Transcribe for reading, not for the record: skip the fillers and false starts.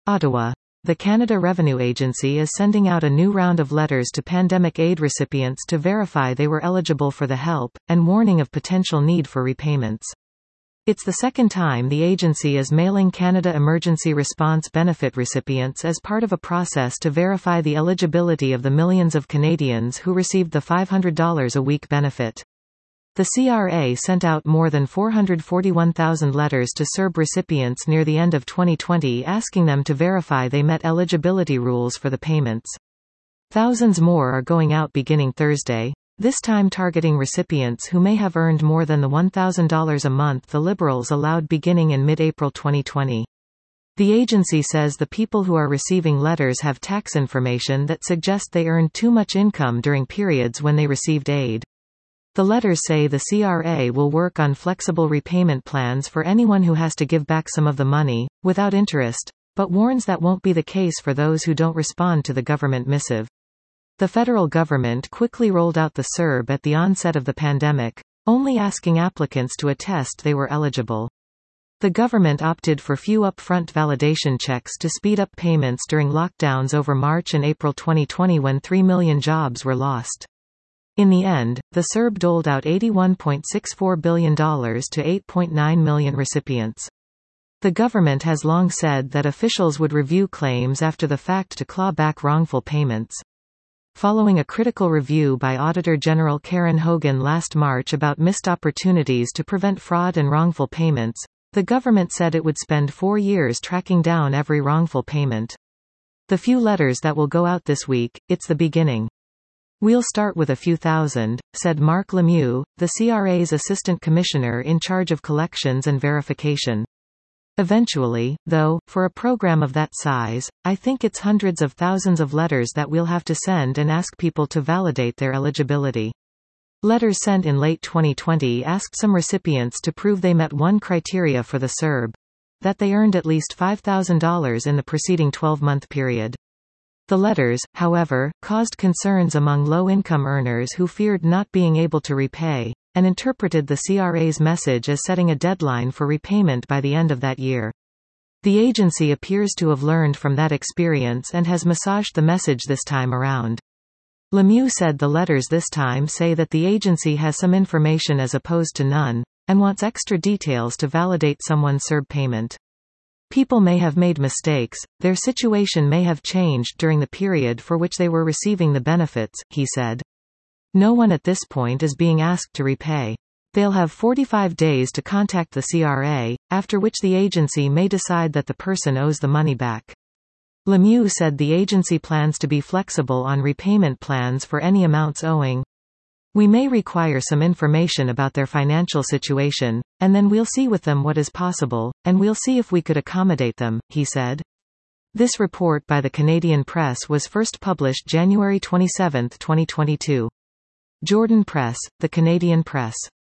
Ottawa. The Canada Revenue Agency is sending out a new round of letters to pandemic aid recipients to verify they were eligible for the help, and warning of potential need for repayments. It's the second time the agency is mailing Canada Emergency Response Benefit recipients as part of a process to verify the eligibility of the millions of Canadians who received the $500 a week benefit. The CRA sent out more than 441,000 letters to CERB recipients near the end of 2020 asking them to verify they met eligibility rules for the payments. Thousands more are going out beginning Thursday, this time targeting recipients who may have earned more than the $1,000 a month the Liberals allowed beginning in mid-April 2020. The agency says the people who are receiving letters have tax information that suggests they earned too much income during periods when they received aid. The letters say the CRA will work on flexible repayment plans for anyone who has to give back some of the money, without interest, but warns that won't be the case for those who don't respond to the government missive. The federal government quickly rolled out the CERB at the onset of the pandemic, only asking applicants to attest they were eligible. The government opted for few upfront validation checks to speed up payments during lockdowns over March and April 2020 when 3 million jobs were lost. In the end, the CERB doled out $81.64 billion to 8.9 million recipients. The government has long said that officials would review claims after the fact to claw back wrongful payments. Following a critical review by Auditor General Karen Hogan last March about missed opportunities to prevent fraud and wrongful payments, the government said it would spend 4 years tracking down every wrongful payment. The few letters that will go out this week, it's the beginning. "We'll start with a few thousand," said Mark Lemieux, the CRA's Assistant Commissioner in charge of collections and verification. "Eventually, though, for a program of that size, I think it's hundreds of thousands of letters that we'll have to send and ask people to validate their eligibility." Letters sent in late 2020 asked some recipients to prove they met one criteria for the CERB: that they earned at least $5,000 in the preceding 12-month period. The letters, however, caused concerns among low-income earners who feared not being able to repay, and interpreted the CRA's message as setting a deadline for repayment by the end of that year. The agency appears to have learned from that experience and has massaged the message this time around. Lemieux said the letters this time say that the agency has some information as opposed to none, and wants extra details to validate someone's CERB payment. People may have made mistakes, their situation may have changed during the period for which they were receiving the benefits, he said. No one at this point is being asked to repay. They'll have 45 days to contact the CRA, after which the agency may decide that the person owes the money back. Lemieux said the agency plans to be flexible on repayment plans for any amounts owing. "We may require some information about their financial situation, and then we'll see with them what is possible, and we'll see if we could accommodate them," he said. This report by the Canadian Press was first published January 27, 2022. Jordan Press, the Canadian Press.